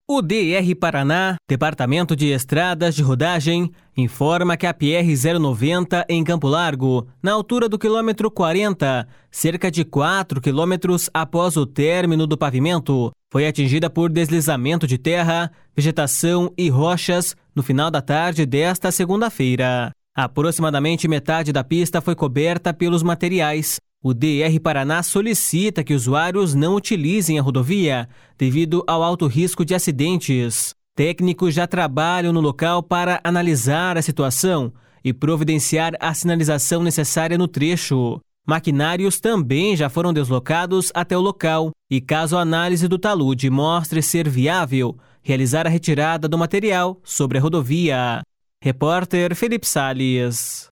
O DR Paraná, Departamento de Estradas de Rodagem, informa que a PR-090 em Campo Largo, na altura do quilômetro 40, cerca de 4 quilômetros após o término do pavimento, foi atingida por deslizamento de terra, vegetação e rochas no final da tarde desta segunda-feira. Aproximadamente metade da pista foi coberta pelos materiais. O DR Paraná solicita que usuários não utilizem a rodovia devido ao alto risco de acidentes. Técnicos já trabalham no local para analisar a situação e providenciar a sinalização necessária no trecho. Maquinários também já foram deslocados até o local e, caso a análise do talude mostre ser viável, realizar a retirada do material sobre a rodovia. Repórter Felipe Salles.